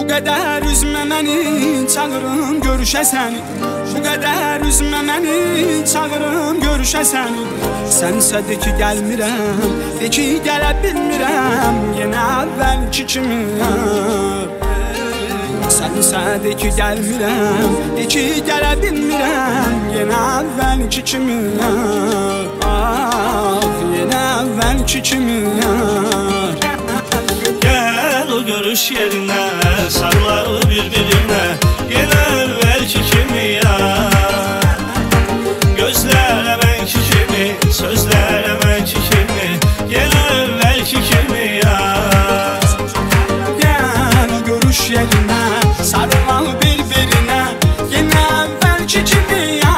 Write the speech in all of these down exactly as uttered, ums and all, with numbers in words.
qədər üzmə məni, çağırım görüşə səni. Bu qədər üzmə məni, çağırım görüşə səni. Sənsə de ki gəlmirəm, de ki gələ bilmirəm, yenə əvvəlki kimi. Sənsə de ki gəlmirəm, de ki gələ bilmirəm, yenə əvvəlki kimi. Ah, yenə əvvəlki kimi. Gel o görüş yerine, sarılalı birbirine, yine evvelki kimi ya. Gözler emenki kimi, sözler emenki kimi, yine evvelki kimi ya. Gel o görüş yerine, sarılalı birbirine, yine evvelki kimi ya.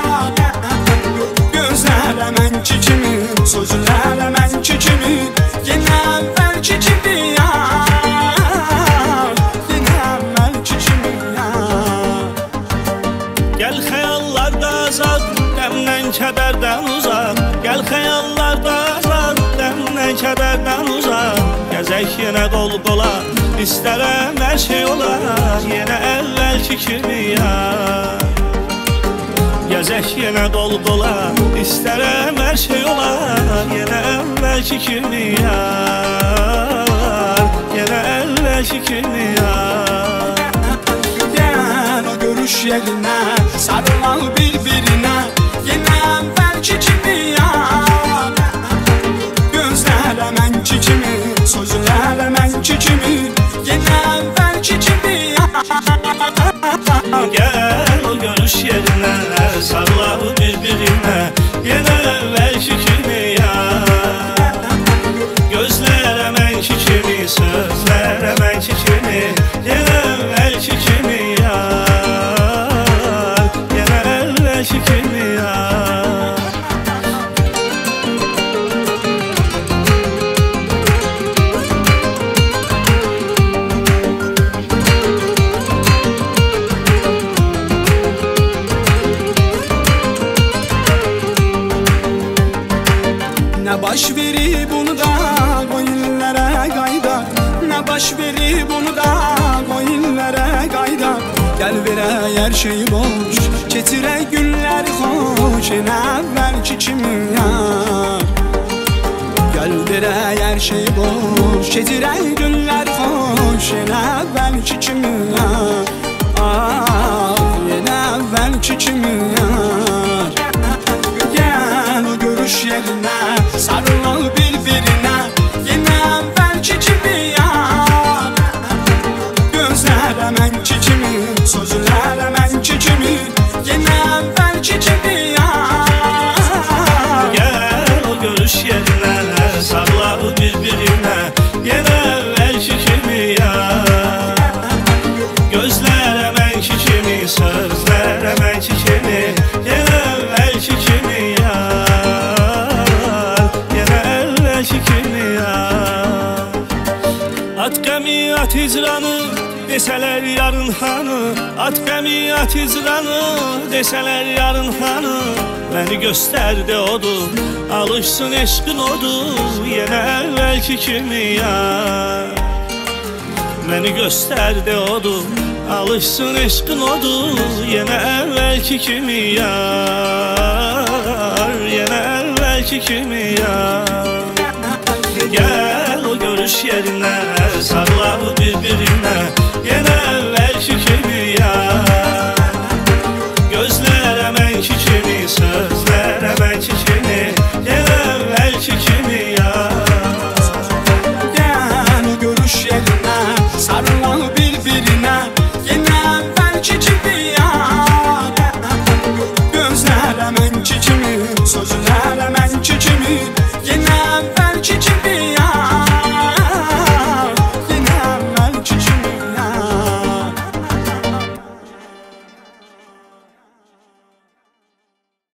Gözler emenki kimi, sözler emenki kimi, yine evvelki kimi ya. Gel xəyallarda azad, dəmdən kədərdən uzaq. Gel xəyallarda azad, dəmdən kədərdən uzaq. Gəzək yenə qol qola, istərəm hər şey olar, yenə əvvəlki kimi ya. Gəzək yenə qol qola, istərəm hər şey olar, yenə əvvəlki kimi ya. Yenə əvvəlki kimi ya. Görüş yerine, sarılan birbirine, yine evvelki kimi ya. Gözler emenki kimi, sözler emenki kimi, yine evvelki kimi ya. Gel o görüş yerine, sarılan birbirine, yine evvelki kimi ya. Gözler emenki kimi, sözler emenki kimi, yine evvelki kimi ya. Kimi ya. Ne baş veri bunu da koyunlara qayda. Ne baş veri bunu da koyunlara qayda. Gel verək hər şey boş, keçirək günlər xoş, yenə əvvəlki kimi ya. Gel verək hər şey boş, keçirək günlər xoş, yenə əvvəlki kimi ya. Ah, yenə əvvəlki kimi ya. Gel o görüş yerine, sarılan birbirine, yenə əvvəlki kimi ya. Gözlər əmenki kimi, sözlər əmenki kimi, yenə əvvəlki kimi ya. Gel o görüş yerine, sarılalı birbirine, yenə əvvəlki kimi ya. Gözlər əmenki kimi, sözlər əmenki kimi, yenə əvvəlki kimi ya. Yenə əvvəlki kimi ya. At qəmi, at icranı, desələr yarın hanı. At qəmi, at icranı, desələr yarın hanı. Məni göstərdi odur, alışsın eşqin odur, yenə əvvəlki kimi ya. Məni göstərdi odur, alışsın eşqin odur, yenə əvvəlki kimi ya. Yenə əvvəlki kimi ya. Gel o görüş yerine,